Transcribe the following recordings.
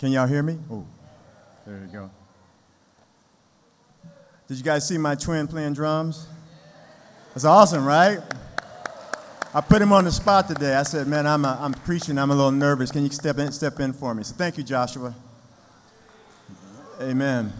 Can y'all hear me? Oh, there you go. Did you guys see my twin playing drums? That's awesome, right? I put him on the spot today. I said, man, I'm preaching. I'm a little nervous. Can you step in for me? So thank you, Joshua. Amen.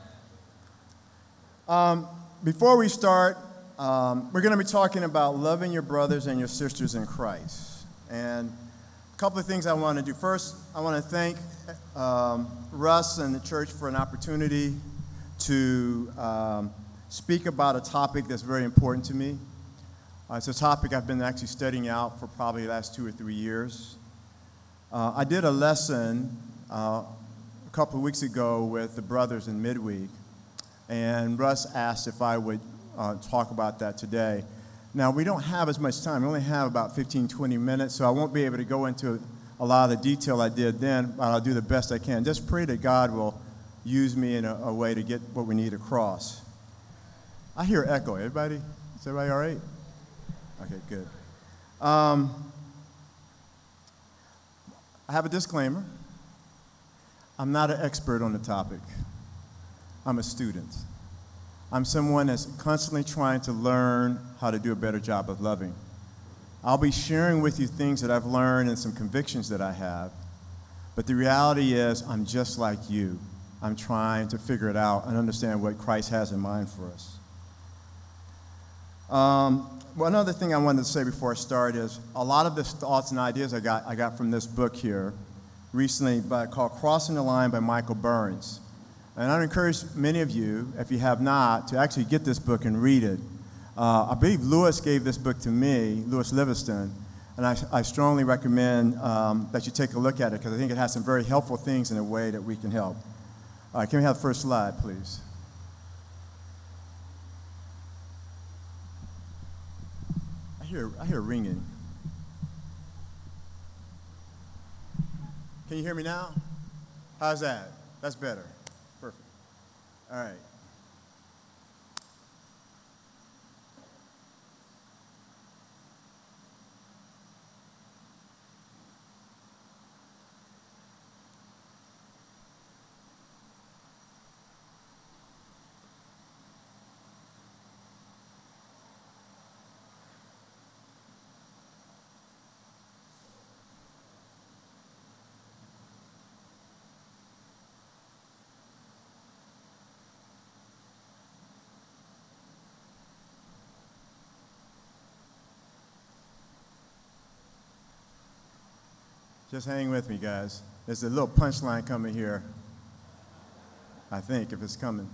Before we start, we're going to be talking about loving your brothers and your sisters in Christ. And a couple of things I want to do. First, I want to thank Russ and the church for an opportunity to speak about a topic that's very important to me. It's a topic I've been actually studying out for probably the last 2 or 3 years. I did a lesson a couple of weeks ago with the brothers in midweek, and Russ asked if I would talk about that today. Now, we don't have as much time. We only have about 15, 20 minutes, so I won't be able to go into a lot of the detail I did then, but I'll do the best I can. Just pray that God will use me in a way to get what we need across. I hear echo. Everybody? Is everybody all right? Okay, good. I have a disclaimer. I'm not an expert on the topic. I'm a student. I'm someone that's constantly trying to learn how to do a better job of loving. I'll be sharing with you things that I've learned and some convictions that I have, but the reality is I'm just like you. I'm trying to figure it out and understand what Christ has in mind for us. One other thing I wanted to say before I start is a lot of the thoughts and ideas I got from this book here recently called Crossing the Line by Michael Burns. And I'd encourage many of you, if you have not, to actually get this book and read it. I believe Lewis gave this book to me, Lewis Livingston, and I strongly recommend that you take a look at it because I think it has some very helpful things in a way that we can help. All right, can we have the first slide, please? I hear ringing. Can you hear me now? How's that? That's better. Perfect. All right. Just hang with me, guys. There's a little punchline coming here, I think, if it's coming.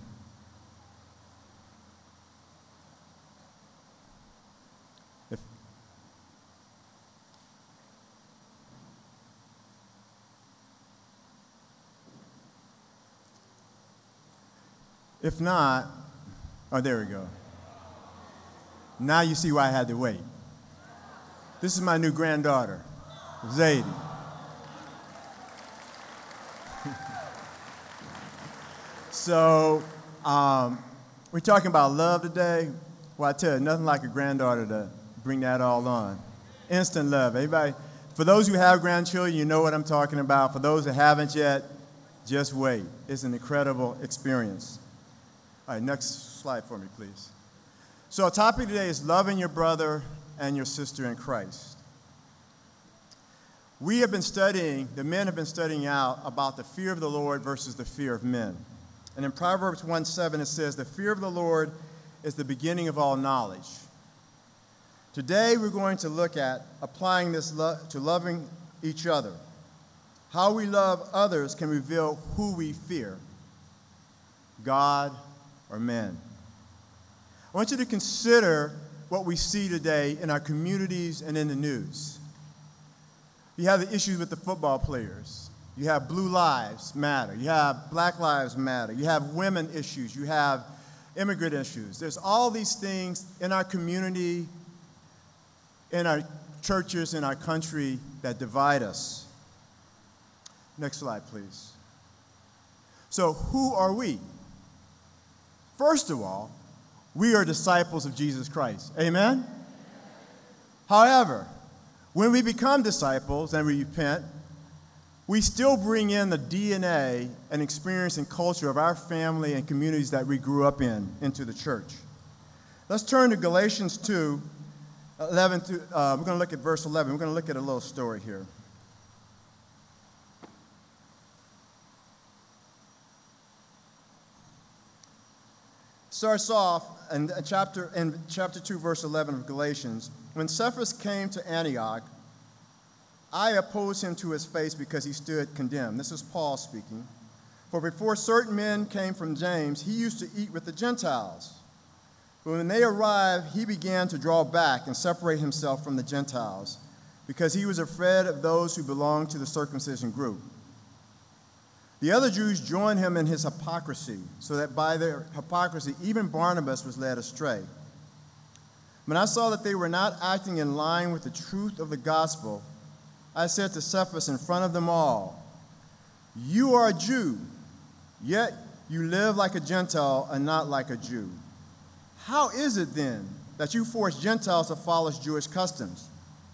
If not, oh, there we go. Now you see why I had to wait. This is my new granddaughter, Zadie. So, we're talking about love today. Well, I tell you, nothing like a granddaughter to bring that all on. Instant love. Anybody? For those who have grandchildren, you know what I'm talking about. For those that haven't yet, just wait. It's an incredible experience. All right, next slide for me, please. So our topic today is loving your brother and your sister in Christ. We have been studying, the men have been studying out about the fear of the Lord versus the fear of men. And in Proverbs 1:7, it says, the fear of the Lord is the beginning of all knowledge. Today, we're going to look at applying this to loving each other. How we love others can reveal who we fear, God or men. I want you to consider what we see today in our communities and in the news. You have the issues with the football players. You have Blue Lives Matter. You have Black Lives Matter. You have women issues. You have immigrant issues. There's all these things in our community, in our churches, in our country that divide us. Next slide, please. So who are we? First of all, we are disciples of Jesus Christ. Amen? However, when we become disciples and we repent, we still bring in the DNA and experience and culture of our family and communities that we grew up in into the church. Let's turn to Galatians 2, 11 through, we're going to look at verse 11. We're going to look at a little story here. Starts off in chapter 2, verse 11 of Galatians. When Cephas came to Antioch, I opposed him to his face because he stood condemned. This is Paul speaking. For before certain men came from James, he used to eat with the Gentiles. But when they arrived, he began to draw back and separate himself from the Gentiles, because he was afraid of those who belonged to the circumcision group. The other Jews joined him in his hypocrisy, so that by their hypocrisy, even Barnabas was led astray. When I saw that they were not acting in line with the truth of the gospel, I said to Cephas in front of them all, "You are a Jew, yet you live like a Gentile and not like a Jew. How is it then that you force Gentiles to follow Jewish customs?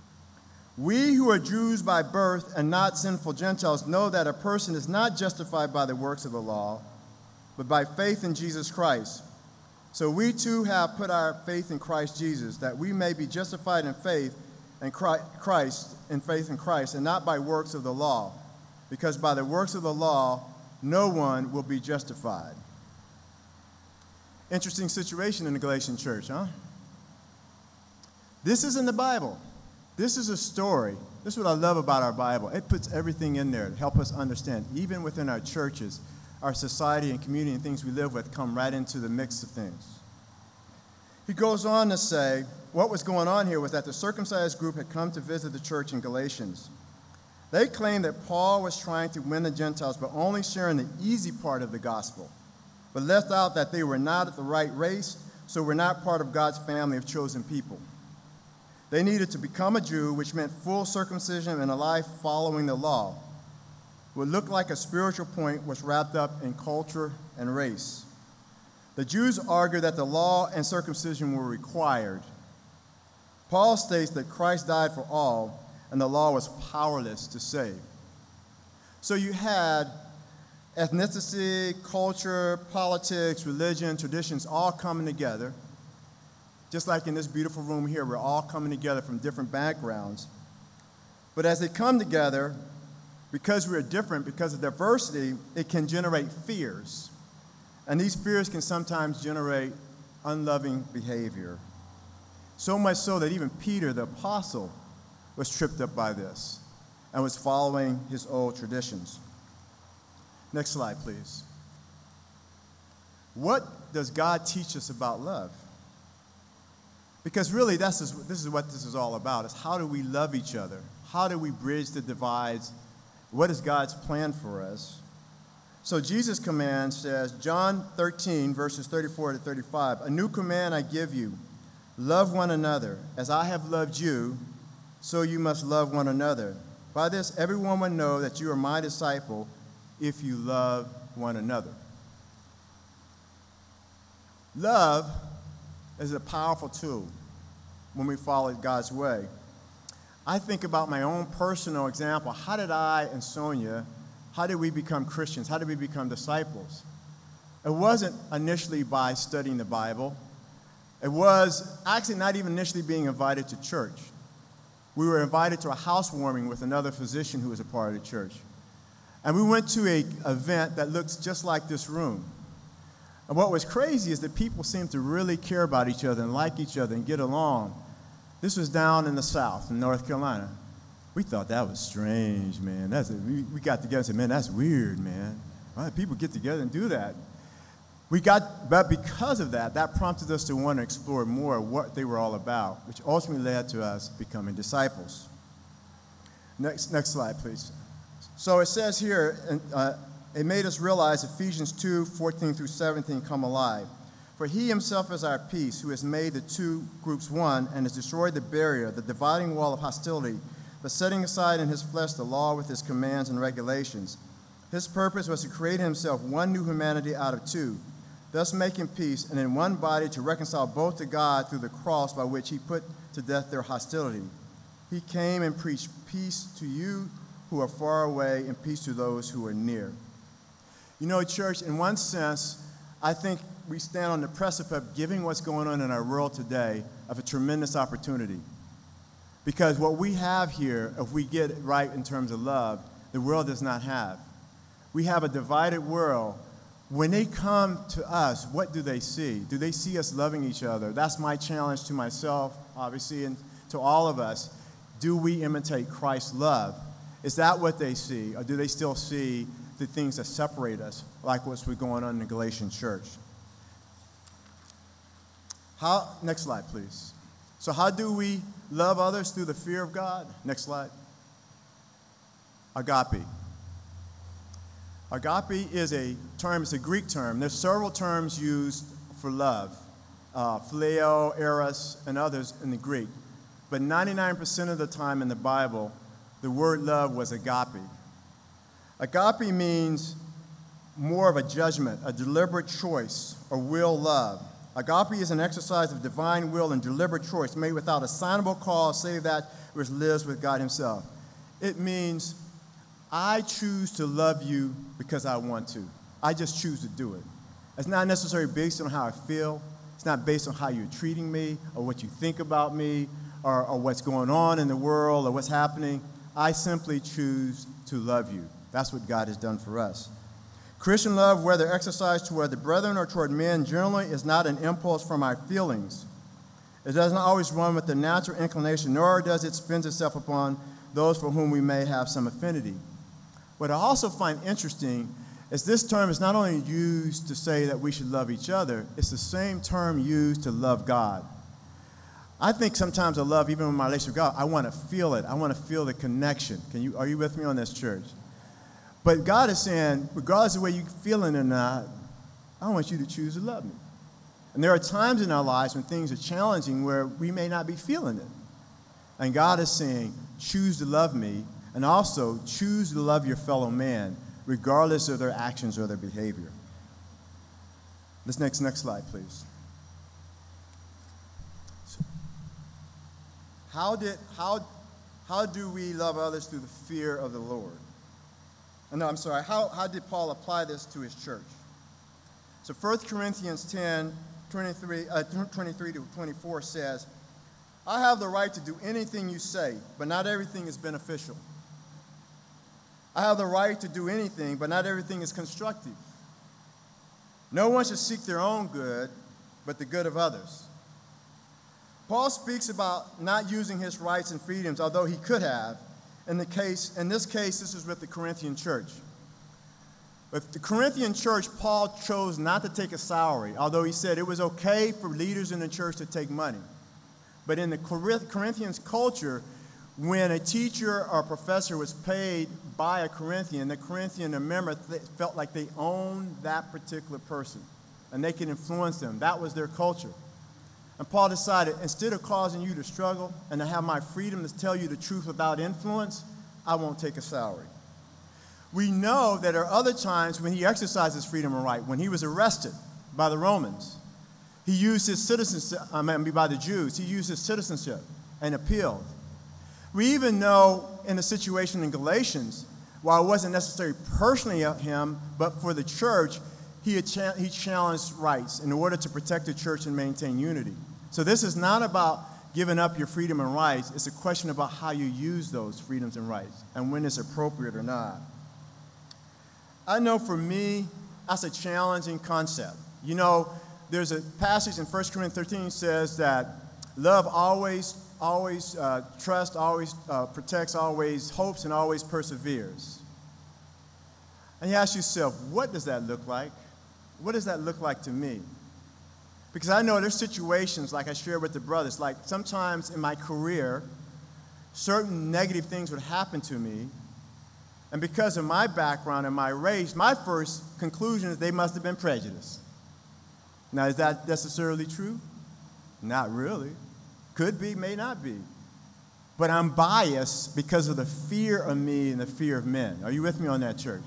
We who are Jews by birth and not sinful Gentiles know that a person is not justified by the works of the law, but by faith in Jesus Christ. So we too have put our faith in Christ Jesus, that we may be justified in faith in Christ, and not by works of the law, because by the works of the law no one will be justified." Interesting situation in the Galatian church, huh? This is in the Bible. This is a story. This is what I love about our Bible. It puts everything in there to help us understand. Even within our churches, our society and community and things we live with come right into the mix of things. He goes on to say, what was going on here was that the circumcised group had come to visit the church in Galatians. They claimed that Paul was trying to win the Gentiles, but only sharing the easy part of the gospel, but left out that they were not the right race, so were not part of God's family of chosen people. They needed to become a Jew, which meant full circumcision and a life following the law. What looked like a spiritual point was wrapped up in culture and race. The Jews argued that the law and circumcision were required. Paul states that Christ died for all, and the law was powerless to save. So you had ethnicity, culture, politics, religion, traditions all coming together. Just like in this beautiful room here, we're all coming together from different backgrounds. But as they come together, because we're different, because of diversity, it can generate fears. And these fears can sometimes generate unloving behavior. So much so that even Peter, the apostle, was tripped up by this and was following his old traditions. Next slide, please. What does God teach us about love? Because really, this is what this is all about, is how do we love each other? How do we bridge the divides? What is God's plan for us? So Jesus' command says, John 13, verses 34 to 35, "A new command I give you, love one another. As I have loved you, so you must love one another. By this, everyone will know that you are my disciple if you love one another." Love is a powerful tool when we follow God's way. I think about my own personal example. How did I and Sonia, how did we become Christians? How did we become disciples? It wasn't initially by studying the Bible. It was actually not even initially being invited to church. We were invited to a housewarming with another physician who was a part of the church. And we went to an event that looks just like this room. And what was crazy is that people seemed to really care about each other and like each other and get along. This was down in the South, in North Carolina. We thought that was strange, man. We got together and said, man, that's weird, man. Why do people get together and do that? But because of that, that prompted us to want to explore more of what they were all about, which ultimately led to us becoming disciples. Next slide, please. So it says here, it made us realize Ephesians 2, 14 through 17 come alive. "For he himself is our peace, who has made the two groups one and has destroyed the barrier, the dividing wall of hostility, but setting aside in his flesh the law with its commands and regulations. His purpose was to create himself one new humanity out of two, thus making peace, and in one body to reconcile both to God through the cross, by which he put to death their hostility. He came and preached peace to you who are far away and peace to those who are near. You know, church, in one sense, I think we stand on the precipice of giving what's going on in our world today of a tremendous opportunity. Because what we have here, if we get it right in terms of love, the world does not have. We have a divided world. When they come to us, what do they see? Do they see us loving each other? That's my challenge to myself, obviously, and to all of us. Do we imitate Christ's love? Is that what they see? Or do they still see the things that separate us, like what's going on in the Galatian church? Next slide, please. So how do we love others? Through the fear of God. Next slide. Agape. Agape is a term, it's a Greek term. There's several terms used for love. Phileo, eros, and others in the Greek. But 99% of the time in the Bible, the word love was agape. Agape means more of a judgment, a deliberate choice, or will love. Agape is an exercise of divine will and deliberate choice made without assignable cause, save that which lives with God himself. It means I choose to love you because I want to. I just choose to do it. It's not necessarily based on how I feel. It's not based on how you're treating me or what you think about me or what's going on in the world or what's happening. I simply choose to love you. That's what God has done for us. Christian love, whether exercised toward the brethren or toward men, generally is not an impulse from our feelings. It doesn't always run with the natural inclination, nor does it spend itself upon those for whom we may have some affinity. What I also find interesting is this term is not only used to say that we should love each other, it's the same term used to love God. I think sometimes I love, even in my relationship with God, I want to feel it. I want to feel the connection. Are you with me on this, church? But God is saying, regardless of the way you're feeling or not, I want you to choose to love me. And there are times in our lives when things are challenging where we may not be feeling it. And God is saying, choose to love me, and also choose to love your fellow man, regardless of their actions or their behavior. This next slide, please. So, how do we love others through the fear of the Lord? How did Paul apply this to his church? So 1 Corinthians 10, 23 to 24 says, I have the right to do anything you say, but not everything is beneficial. I have the right to do anything, but not everything is constructive. No one should seek their own good, but the good of others. Paul speaks about not using his rights and freedoms, although he could have. In this case, this is with the Corinthian church. With the Corinthian church, Paul chose not to take a salary, although he said it was okay for leaders in the church to take money. But in the Corinthians culture, when a teacher or a professor was paid by a Corinthian, the Corinthian member felt like they owned that particular person, and they could influence them. That was their culture. And Paul decided, instead of causing you to struggle and to have my freedom to tell you the truth without influence, I won't take a salary. We know that there are other times when he exercised his freedom and right. When he was arrested by the Romans, he used his citizenship, by the Jews, he used his citizenship and appealed. We even know in the situation in Galatians, while it wasn't necessarily personally him, but for the church, he challenged rights in order to protect the church and maintain unity. So this is not about giving up your freedom and rights. It's a question about how you use those freedoms and rights and when it's appropriate or not. I know for me, that's a challenging concept. You know, there's a passage in 1 Corinthians 13 says that love always trusts, always protects, always hopes, and always perseveres. And you ask yourself, what does that look like? What does that look like to me? Because I know there's situations, like I shared with the brothers, like sometimes in my career, certain negative things would happen to me. And because of my background and my race, my first conclusion is they must have been prejudiced. Now, is that necessarily true? Not really. Could be, may not be. But I'm biased because of the fear of me and the fear of men. Are you with me on that, church?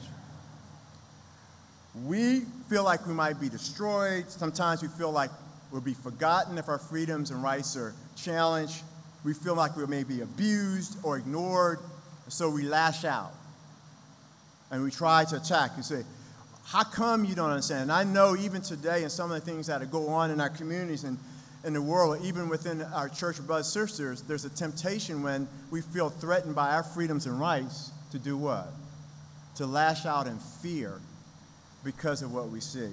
We feel like we might be destroyed. Sometimes we feel like we'll be forgotten if our freedoms and rights are challenged. We feel like we may be abused or ignored. So we lash out and we try to attack. You say, how come you don't understand? And I know even today in some of the things that go on in our communities and in the world, even within our church of brothers and sisters, there's a temptation when we feel threatened by our freedoms and rights to do what? To lash out in fear because of what we see.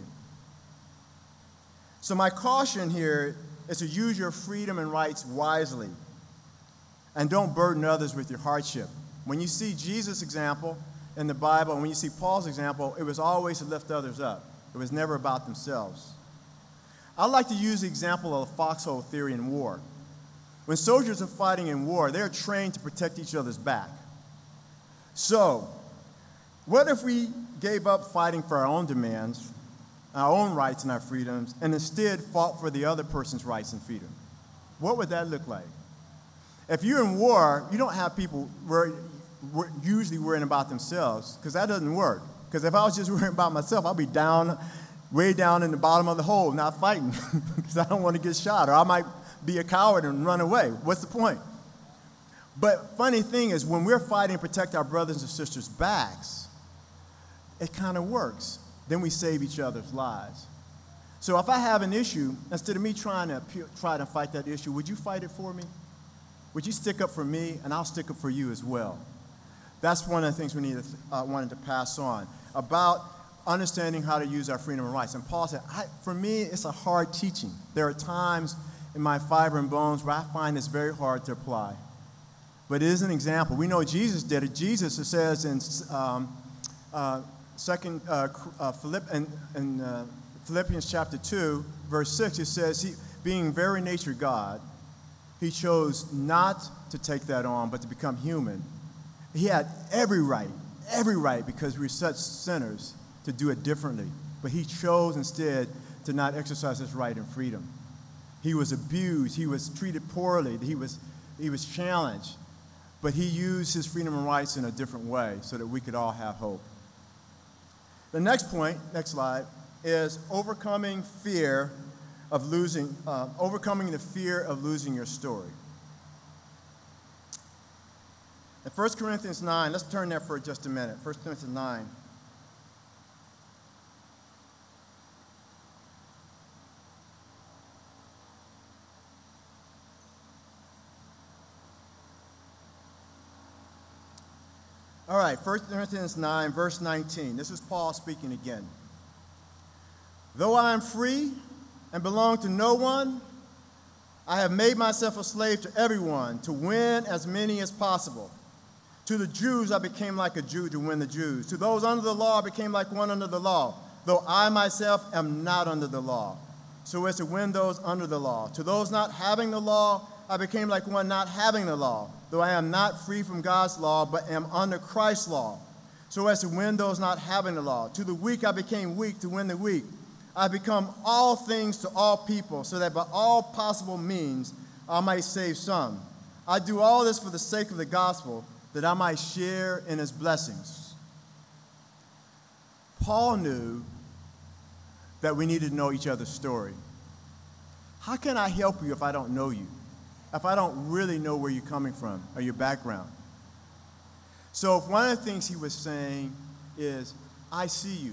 So my caution here is to use your freedom and rights wisely and don't burden others with your hardship. When you see Jesus' example in the Bible and when you see Paul's example, it was always to lift others up. It was never about themselves. I like to use the example of the foxhole theory in war. When soldiers are fighting in war, they're trained to protect each other's back. So, what if we gave up fighting for our own demands, our own rights and our freedoms, and instead fought for the other person's rights and freedom? What would that look like? If you're in war, you don't have people usually worrying about themselves, because that doesn't work. Because if I was just worrying about myself, I'd be way down in the bottom of the hole, not fighting, because I don't want to get shot, or I might be a coward and run away. What's the point? But funny thing is, when we're fighting to protect our brothers and sisters' backs, it kind of works. Then we save each other's lives. So if I have an issue, instead of me trying to fight that issue, would you fight it for me? Would you stick up for me, and I'll stick up for you as well? That's one of the things we wanted to pass on, about understanding how to use our freedom and rights. And Paul said, for me, it's a hard teaching. There are times in my fiber and bones where I find it's very hard to apply. But it is an example. We know Jesus did it. Jesus, it says in Philippians chapter 2, verse 6, it says, being very nature God, he chose not to take that on, but to become human. He had every right, because we're such sinners, to do it differently. But he chose instead to not exercise his right and freedom. He was abused. He was treated poorly. He was challenged. But he used his freedom and rights in a different way so that we could all have hope. The next point, next slide, is overcoming the fear of losing your story. In 1 Corinthians 9, let's turn there for just a minute. 1 Corinthians 9. All right, 1 Corinthians 9, verse 19. This is Paul speaking again. Though I am free and belong to no one, I have made myself a slave to everyone to win as many as possible. To the Jews, I became like a Jew to win the Jews. To those under the law, I became like one under the law, though I myself am not under the law, so as to win those under the law. To those not having the law, I became like one not having the law, though I am not free from God's law, but am under Christ's law, so as to win those not having the law. To the weak, I became weak to win the weak. I become all things to all people, so that by all possible means I might save some. I do all this for the sake of the gospel, that I might share in his blessings. Paul knew that we needed to know each other's story. How can I help you if I don't know you? If I don't really know where you're coming from or your background? So one of the things he was saying is, I see you.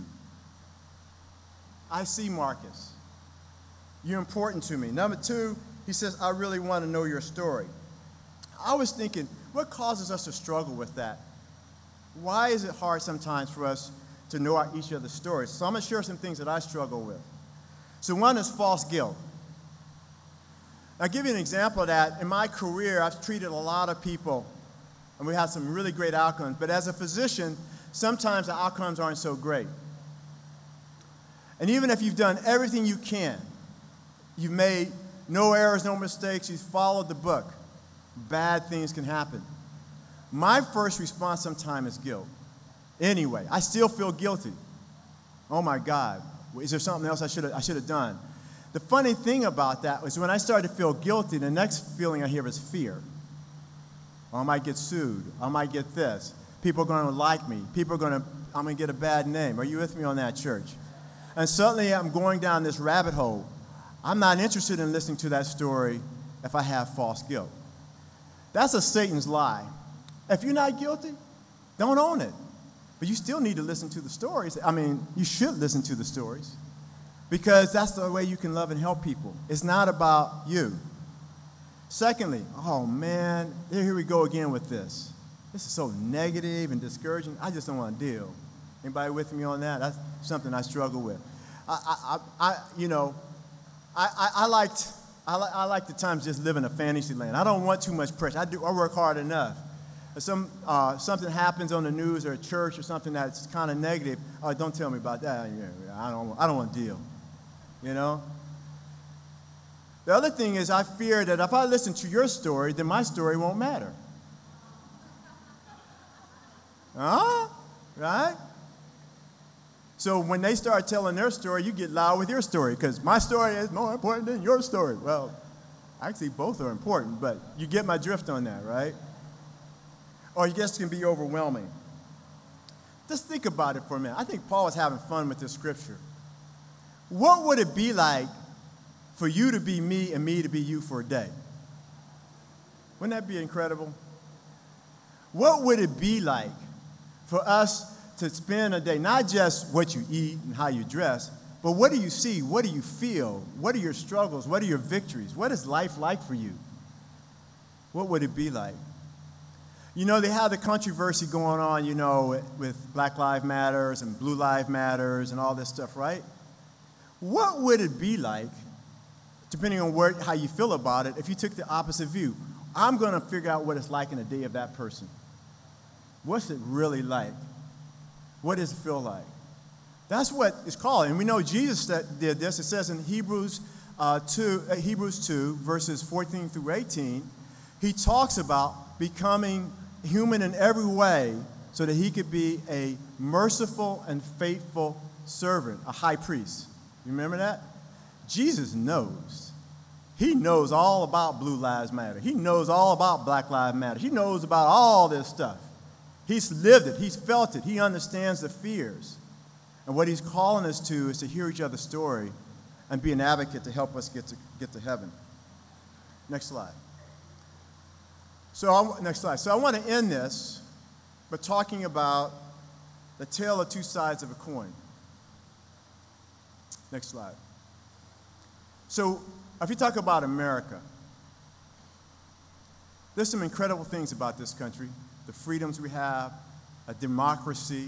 I see Marcus. You're important to me. Number two, he says, I really want to know your story. I was thinking, what causes us to struggle with that? Why is it hard sometimes for us to know each other's stories? So I'm going to share some things that I struggle with. So one is false guilt. I'll give you an example of that. In my career, I've treated a lot of people, and we had some really great outcomes. But as a physician, sometimes the outcomes aren't so great. And even if you've done everything you can, you've made no errors, no mistakes, you've followed the book, bad things can happen. My first response sometimes is guilt. Anyway, I still feel guilty. Oh my God, is there something else I should have done? The funny thing about that was when I started to feel guilty, the next feeling I hear is fear. Oh, I might get sued. I might get this. People are going to like me. I'm going to get a bad name. Are you with me on that, church? And suddenly I'm going down this rabbit hole. I'm not interested in listening to that story if I have false guilt. That's a Satan's lie. If you're not guilty, don't own it. But you still need to listen to the stories. I mean, you should listen to the stories because that's the way you can love and help people. It's not about you. Secondly, oh man, here we go again with this. This is so negative and discouraging. I just don't want to deal. Anybody with me on that? That's something I struggle with. I like the times just live in a fantasy land. I don't want too much pressure. I work hard enough. If something happens on the news or at church or something that's kind of negative, oh, don't tell me about that. I don't want to deal. You know? The other thing is I fear that if I listen to your story, then my story won't matter. Right? So when they start telling their story, you get loud with your story because my story is more important than your story. Well, actually both are important, but you get my drift on that, right? Or you just can be overwhelming. Just think about it for a minute. I think Paul was having fun with this scripture. What would it be like for you to be me and me to be you for a day? Wouldn't that be incredible? What would it be like for us to spend a day, not just what you eat and how you dress, but what do you see? What do you feel? What are your struggles? What are your victories? What is life like for you? What would it be like? You know, they have the controversy going on, you know, with Black Lives Matters and Blue Lives Matters and all this stuff, right? What would it be like, depending on how you feel about it, if you took the opposite view? I'm going to figure out what it's like in the day of that person. What's it really like? What does it feel like? That's what it's called. And we know Jesus did this. It says in Hebrews 2, verses 14 through 18, he talks about becoming human in every way so that he could be a merciful and faithful servant, a high priest. You remember that? Jesus knows. He knows all about Blue Lives Matter. He knows all about Black Lives Matter. He knows about all this stuff. He's lived it. He's felt it. He understands the fears. And what he's calling us to is to hear each other's story and be an advocate to help us get to heaven. Next slide. Next slide. So I want to end this by talking about the tale of two sides of a coin. Next slide. So if you talk about America, there's some incredible things about this country. The freedoms we have, a democracy,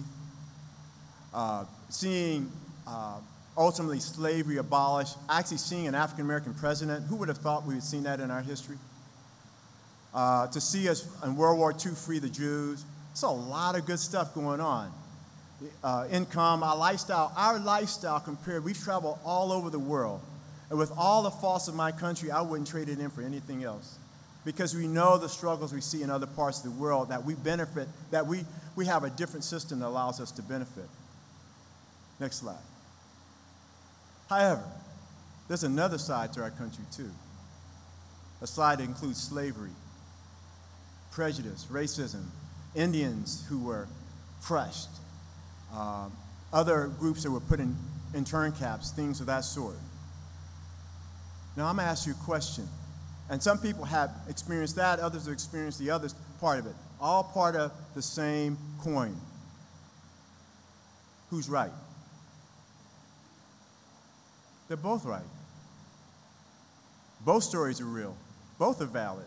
seeing ultimately slavery abolished, actually seeing an African-American president. Who would have thought we had seen that in our history? To see us in World War II free the Jews. It's a lot of good stuff going on. Income, our lifestyle compared, we've traveled all over the world. And with all the faults of my country, I wouldn't trade it in for anything else. Because we know the struggles we see in other parts of the world, that we benefit, that we have a different system that allows us to benefit. Next slide. However, there's another side to our country too. A side that includes slavery, prejudice, racism, Indians who were crushed, other groups that were put in intern camps, things of that sort. Now I'm going to ask you a question. And some people have experienced that, others have experienced the other part of it. All part of the same coin. Who's right? They're both right. Both stories are real. Both are valid.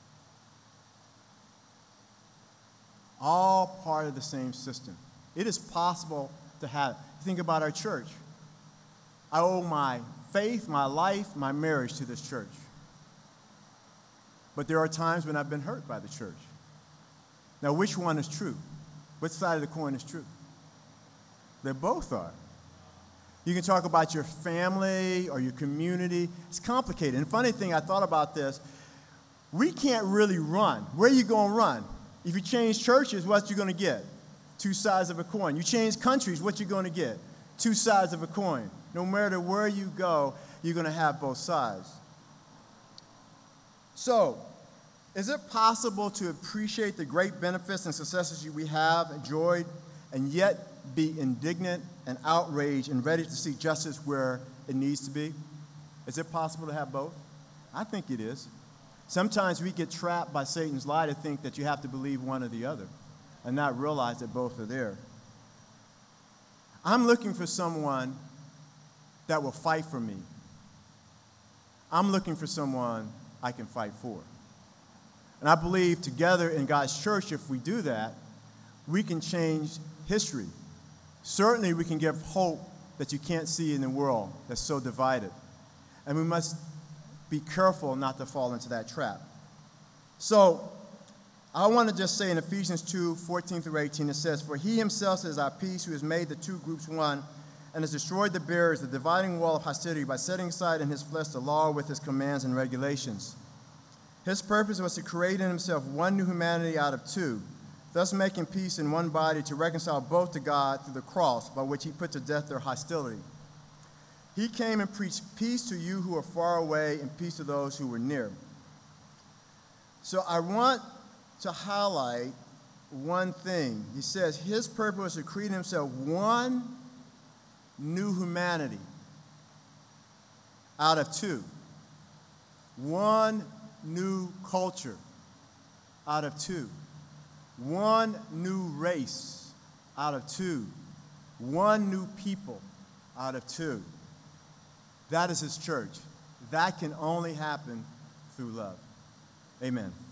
All part of the same system. It is possible to have. Think about our church. I owe my faith, my life, my marriage to this church. But there are times when I've been hurt by the church. Now, which one is true? Which side of the coin is true? They both are. You can talk about your family or your community. It's complicated. And funny thing, I thought about this. We can't really run. Where are you going to run? If you change churches, what you going to get? Two sides of a coin. You change countries, what you going to get? Two sides of a coin. No matter where you go, you're going to have both sides. So, is it possible to appreciate the great benefits and successes we have enjoyed and yet be indignant and outraged and ready to seek justice where it needs to be? Is it possible to have both? I think it is. Sometimes we get trapped by Satan's lie to think that you have to believe one or the other and not realize that both are there. I'm looking for someone that will fight for me. I'm looking for someone I can fight for. And I believe together in God's church, if we do that, we can change history. Certainly we can give hope that you can't see in the world that's so divided. And we must be careful not to fall into that trap. So I want to just say in Ephesians 2:14-18, it says, "For he himself is our peace, who has made the two groups one, and has destroyed the barriers, the dividing wall of hostility, by setting aside in his flesh the law with its commands and regulations. His purpose was to create in himself one new humanity out of two, thus making peace in one body, to reconcile both to God through the cross, by which he put to death their hostility. He came and preached peace to you who are far away and peace to those who were near." So I want to highlight one thing. He says his purpose was to create in himself one new humanity out of two. One new culture out of two. One new race out of two. One new people out of two. That is his church. That can only happen through love. Amen.